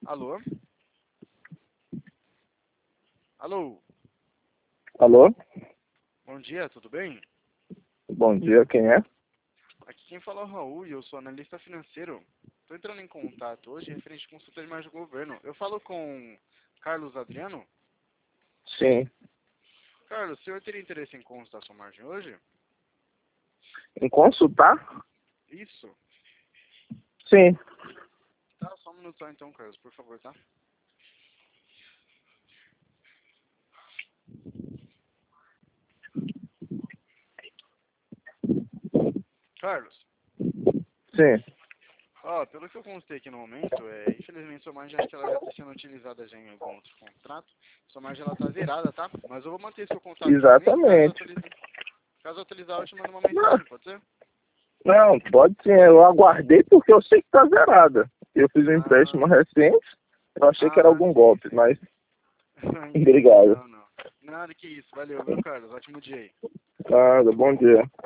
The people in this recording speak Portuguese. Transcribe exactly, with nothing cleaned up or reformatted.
Alô? Alô? Alô? Bom dia, tudo bem? Bom dia, quem é? Aqui quem fala é o Raul e eu sou analista financeiro. Estou entrando em contato hoje referente a consulta de margem do governo. Eu falo com Carlos Adriano. Sim. Carlos, o senhor teria interesse em consultar sua margem hoje? Em consultar? Isso. Sim. Tá, só um minuto só então, Carlos, por favor, tá? Carlos, Sim. ó, pelo que eu constei aqui no momento, é, infelizmente sua margem acho que ela já está sendo utilizada já em algum outro contrato. Sua margem ela tá zerada, tá? Mas eu vou manter seu contato aqui também. Caso Exatamente. atualize, caso atualizar, eu te mando uma mensagem, pode ser? Não, pode sim. Eu aguardei porque eu sei que tá zerada. Eu fiz um Ah, empréstimo recente. Eu achei que era ah, algum sim. golpe, mas Entendi. obrigado. Não, não. Nada que isso. Valeu, viu, Carlos? Ótimo dia aí. Nada, bom dia.